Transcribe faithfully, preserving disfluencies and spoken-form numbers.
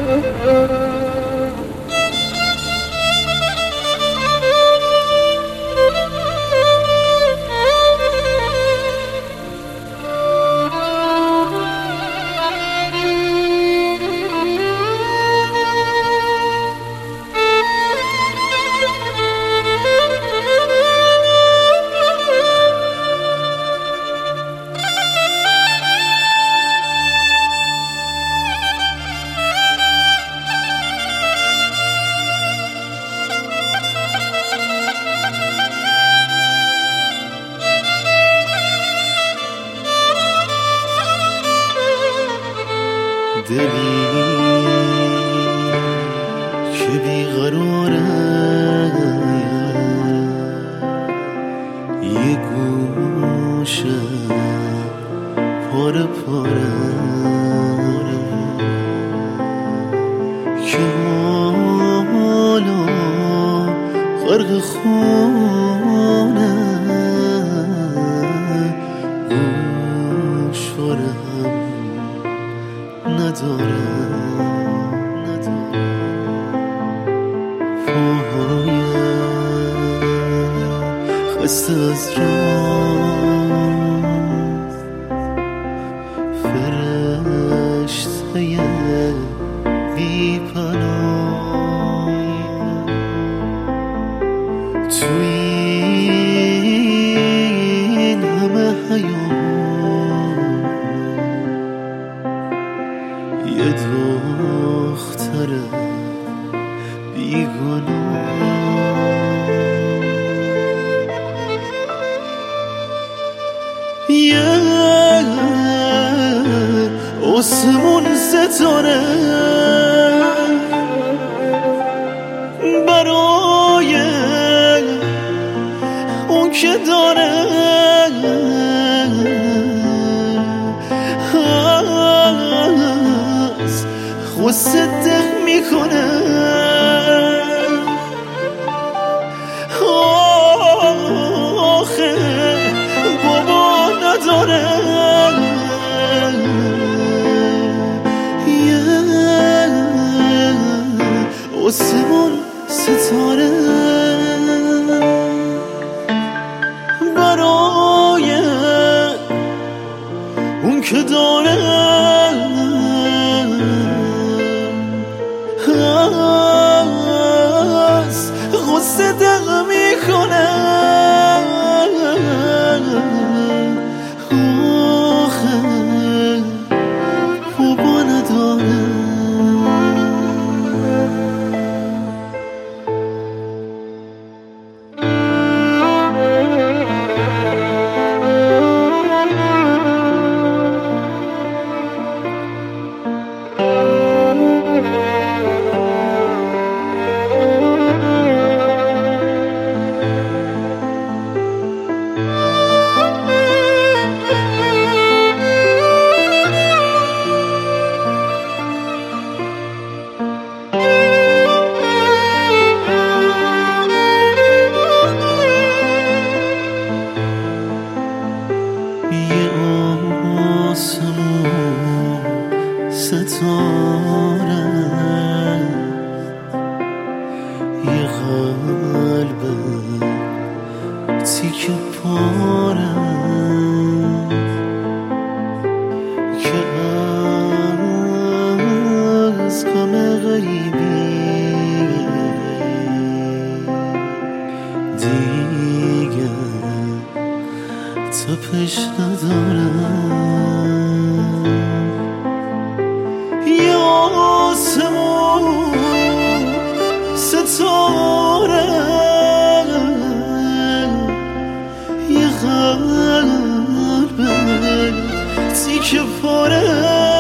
دلی که بیقراره یه گوشه پاره پاره که حالا غرق خونه گوشوارم نداره نداره پاهای خسته از راه فرشته بی پناه توی این همه حیات یه دختر بیگناه یه آسمون ستاره برای اون که داره از غصه دق میکنه آخه بابا نداره یه آسمون ستاره برای اون که داره از غصه دق میکنه آخه بابا نداره ستاره یه قلب تیکه پاره که از غم غریبی دیگه تپش نداره آسمون ستاره یه قلب تیکه پاره